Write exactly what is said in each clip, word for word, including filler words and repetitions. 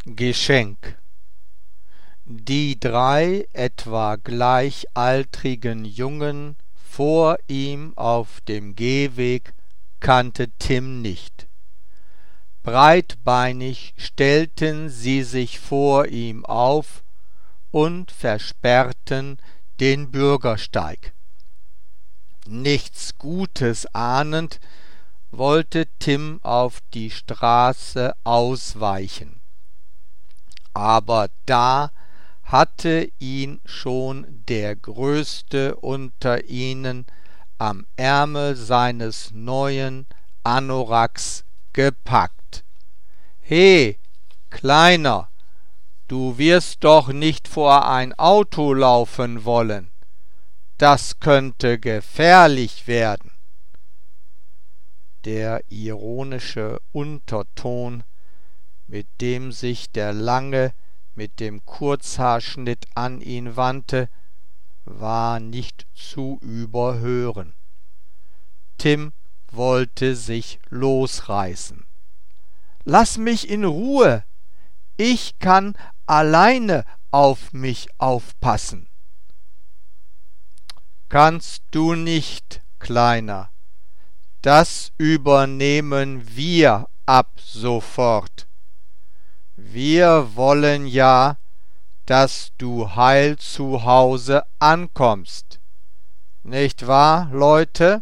Geschenk. Die drei etwa gleichaltrigen Jungen vor ihm auf dem Gehweg kannte Tim nicht. Breitbeinig stellten sie sich vor ihm auf und versperrten den Bürgersteig. Nichts Gutes ahnend, wollte Tim auf die Straße ausweichen. Aber da hatte ihn schon der Größte unter ihnen am Ärmel seines neuen Anoraks gepackt. »He, Kleiner, du wirst doch nicht vor ein Auto laufen wollen. Das könnte gefährlich werden.« Der ironische Unterton, mit dem sich der Lange mit dem Kurzhaarschnitt an ihn wandte, war nicht zu überhören. Tim wollte sich losreißen. »Lass mich in Ruhe! Ich kann alleine auf mich aufpassen.« »Kannst du nicht, Kleiner. Das übernehmen wir ab sofort. Wir wollen ja, dass du heil zu Hause ankommst. Nicht wahr, Leute?«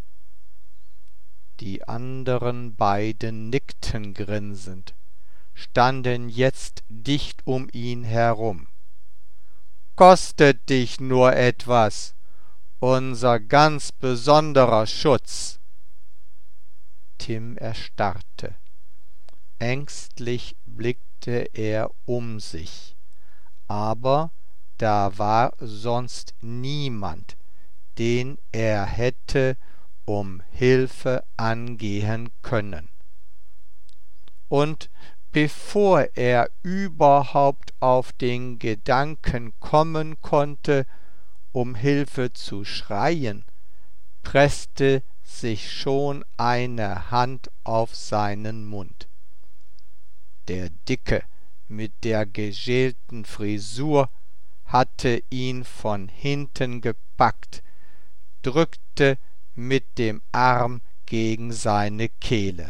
Die anderen beiden nickten grinsend, standen jetzt dicht um ihn herum. »Kostet dich nur etwas, unser ganz besonderer Schutz.« Tim erstarrte. Ängstlich blickte er um sich, aber da war sonst niemand, den er hätte um Hilfe angehen können. Und bevor er überhaupt auf den Gedanken kommen konnte, um Hilfe zu schreien, presste sich schon eine Hand auf seinen Mund. Der Dicke mit der gegelten Frisur hatte ihn von hinten gepackt, drückte mit dem Arm gegen seine Kehle.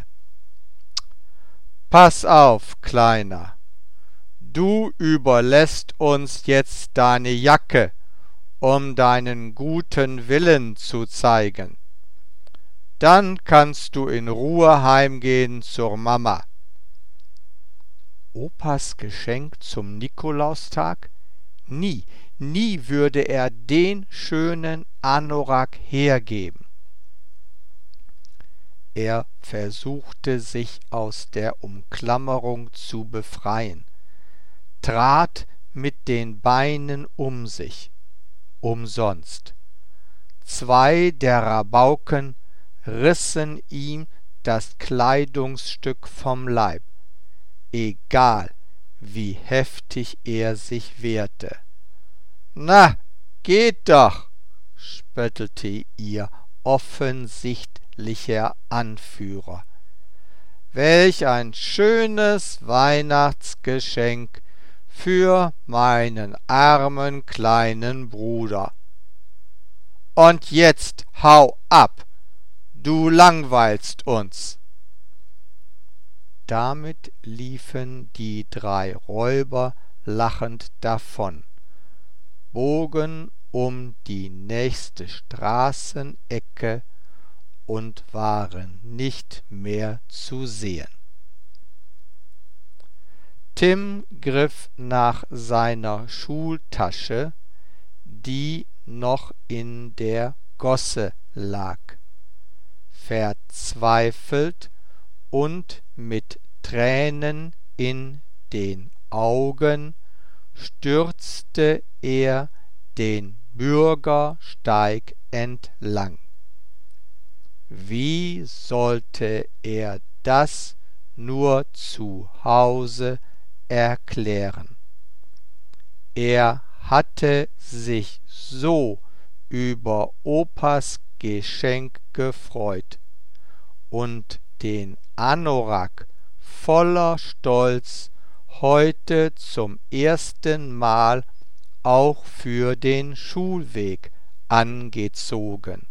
»Pass auf, Kleiner, du überlässt uns jetzt deine Jacke, um deinen guten Willen zu zeigen. Dann kannst du in Ruhe heimgehen zur Mama.« Opas Geschenk zum Nikolaustag? Nie, nie würde er den schönen Anorak hergeben. Er versuchte sich aus der Umklammerung zu befreien, trat mit den Beinen um sich. Umsonst. Zwei der Rabauken rissen ihm das Kleidungsstück vom Leib, egal wie heftig er sich wehrte. »Na, geht doch«, spöttelte ihr offensichtlicher Anführer. »Welch ein schönes Weihnachtsgeschenk für meinen armen kleinen Bruder. Und jetzt hau ab, du langweilst uns.« Damit liefen die drei Räuber lachend davon, bogen um die nächste Straßenecke und waren nicht mehr zu sehen. Tim griff nach seiner Schultasche, die noch in der Gosse lag. Verzweifelt und mit Tränen in den Augen stürzte er den Bürgersteig entlang. Wie sollte er das nur zu Hause erklären? Er hatte sich so über Opas Geschenk gefreut und den Anorak voller Stolz heute zum ersten Mal auch für den Schulweg angezogen.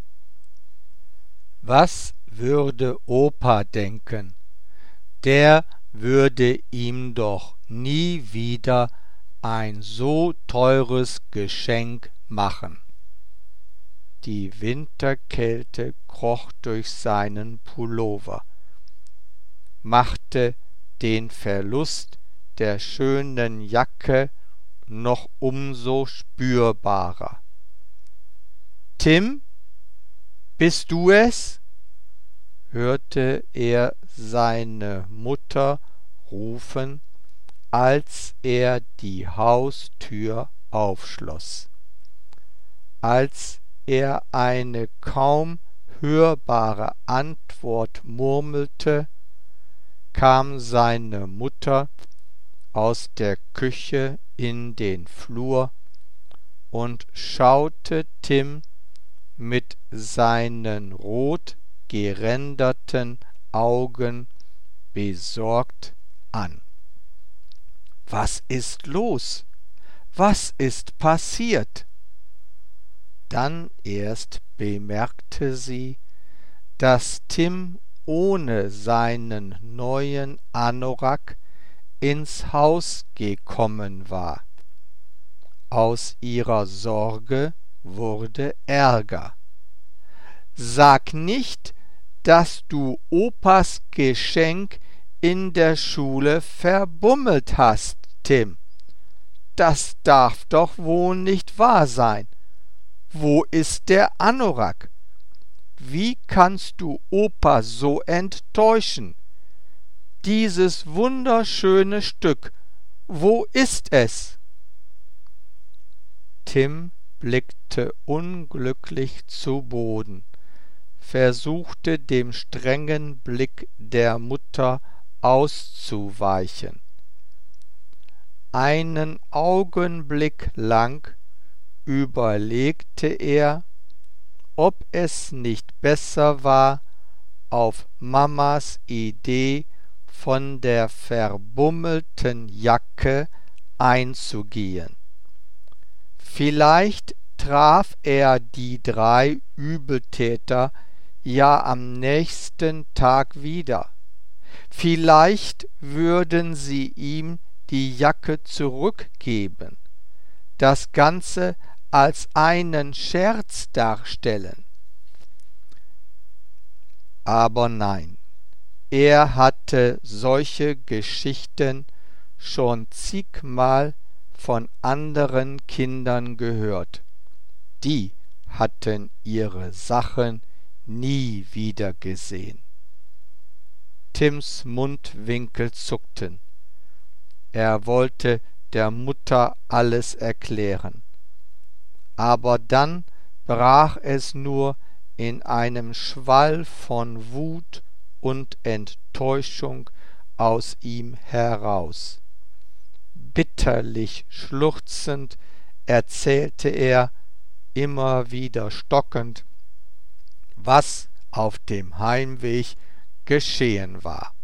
Was würde Opa denken? Der würde ihm doch nie wieder ein so teures Geschenk machen. Die Winterkälte kroch durch seinen Pullover, machte den Verlust der schönen Jacke noch umso spürbarer. »Tim, bist du es?« hörte er seine Mutter rufen, als er die Haustür aufschloss. Als er eine kaum hörbare Antwort murmelte, kam seine Mutter aus der Küche in den Flur und schaute Tim mit seinen rot geränderten Augen besorgt an. »Was ist los? Was ist passiert?« Dann erst bemerkte sie, dass Tim ohne seinen neuen Anorak ins Haus gekommen war. Aus ihrer Sorge wurde Ärger. »Sag nicht, dass du Opas Geschenk in der Schule verbummelt hast, Tim. Das darf doch wohl nicht wahr sein. Wo ist der Anorak? Wie kannst du Opa so enttäuschen? Dieses wunderschöne Stück, wo ist es?« Tim blickte unglücklich zu Boden, versuchte dem strengen Blick der Mutter auszuweichen. Einen Augenblick lang überlegte er, ob es nicht besser war, auf Mamas Idee von der verbummelten Jacke einzugehen. Vielleicht traf er die drei Übeltäter ja am nächsten Tag wieder. Vielleicht würden sie ihm die Jacke zurückgeben, das Ganze als einen Scherz darstellen. Aber nein, er hatte solche Geschichten schon zigmal von anderen Kindern gehört. Die hatten ihre Sachen nie wieder gesehen. Tims Mundwinkel zuckten. Er wollte der Mutter alles erklären. Aber dann brach es nur in einem Schwall von Wut und Enttäuschung aus ihm heraus. Bitterlich schluchzend erzählte er, immer wieder stockend, was auf dem Heimweg geschehen war.